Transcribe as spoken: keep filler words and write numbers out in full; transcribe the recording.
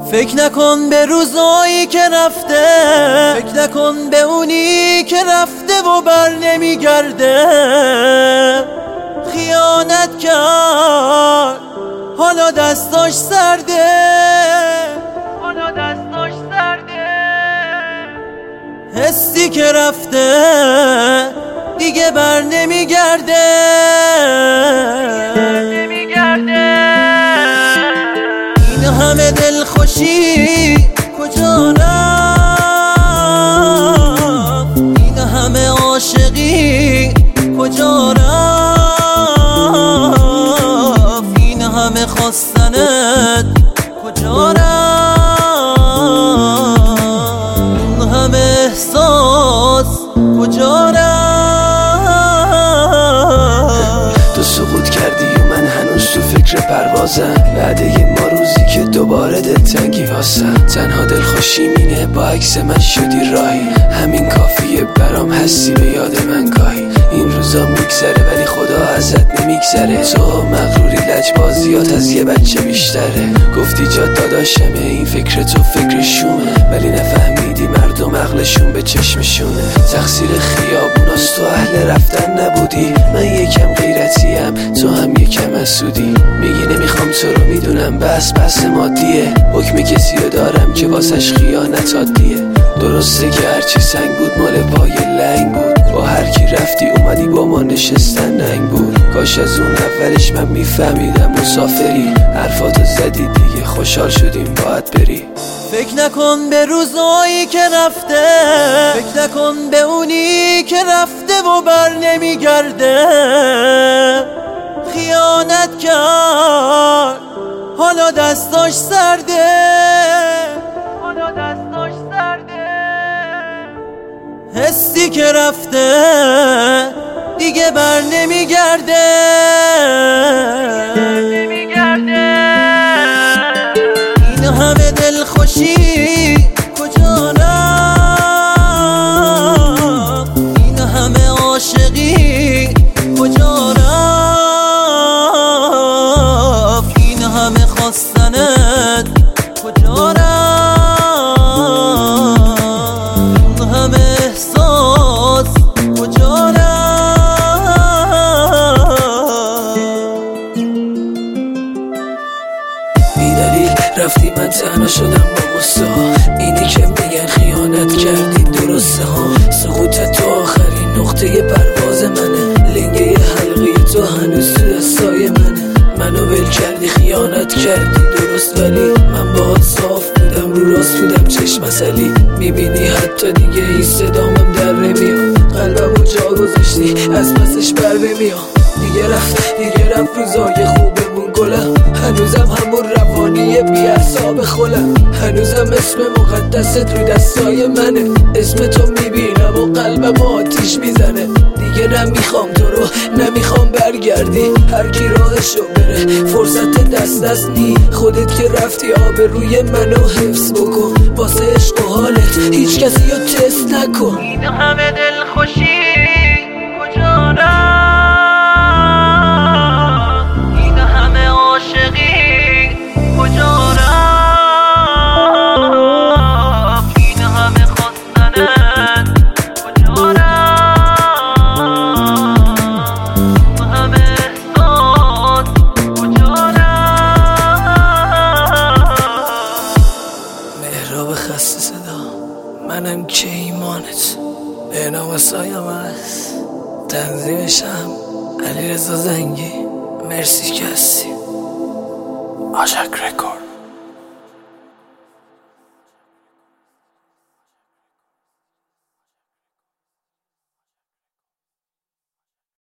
فکر نکن به روزایی که رفته، فکر نکن به اونی که رفته و بر نمیگرده. خیانت کرد حالا دستاش سرده، حالا دستاش سرده. حسی که رفته دیگه بر نمیگرده. این همه دلخوشی کجا رفت؟ این همه عاشقی کجا رفت؟ این همه خواستنت کجا رفت؟ این همه احساس کجا رفت؟ تو سقوط کردی و من هنوز تو فکر پروازم، بعد یه ما روزی که دوباره دلتنگی واسم. تنها دلخوشی مینه با عکس من شدی راهی، همین کافیه برام هستی به یاد من گاهی. این روزا میگذره ولی خدا ازت نمیگذره، تو مغروری لجبازیات از یه بچه بیشتره. گفتی جا داداشمه این فکر تو فکر شومه، ولی نفهمیدی مردم عقلشون به چشمشونه. تقصیر خیابوناست تو اهل رفتن نبودی، من یکم غیرتیم تو هم یکم حسودی. میگی نمیخوام تو رو میدونم بس بس مادیه، حکم کسی رو دارم که واسش خیانت عادیه. درسته که هرچی سنگ بود مال پای لنگ بود، با هر کی رفتی اومدی با ما نشستن ننگ بود. کاش از اون اولش من میفهمیدم مسافری، حرفاتو زدی دیگه خوشحال شدیم باید بری. فکر نکن به روزایی که رفته، فکر نکن به اونی که رفته و بر نمیگرده. خیانت کرد حالا دستاش سرده، حالا دستاش سرده. حسی که رفته دیگه بر نمیگرده. این همه دلخوشی کجا رفت؟ این همه عاشقی کجا رفت؟ این همه خواستنت کجا رفت؟ این همه احساس کجا رفت؟ بیدلیل رفتی من تنها شدم با غصه ها، اینی که میگن خیانت کردی درسته ها. سقوط تو آخرین نقطه پرواز منه، لنگه حلقی تو هنوز تو دستای منه. منو ول کردی خیانت کردی درست، ولی من باهات صاف بودم رو راست بودم چشم اصلی. میبینی حتی دیگه این صدامم در نمیاد، قلبمو جا گذاشتی از پسش بر نمیام. دیگه رفت دیگه رفت روزای خوبمون گلم، هنوزم همون روانیه بی اعصاب خولم. هنوزم اسم مقدست رو دستای منه، اسم تو میبینم و قلبم آتیش میزنه. دیگه نمیخوام تو رو نمیخوام برگردی، هر کی راهشو بره فرصت دست دست نی. خودت که رفتی آبروی منو حفظ بکن، واسه عشق و حالت هیچ کسی رو تست نکن. این همه دلخوشی کجا رفت؟ این همه عاشقی کجا رفت؟ این همه خواستنت کجا رفت؟ این همه احساس کجا رفت؟ مهراب خسته صدا، منم که ایمانت به نام سایم است. تنظیمشم علیرضا زنگی. مرسی که هستی. آژاک رکورد.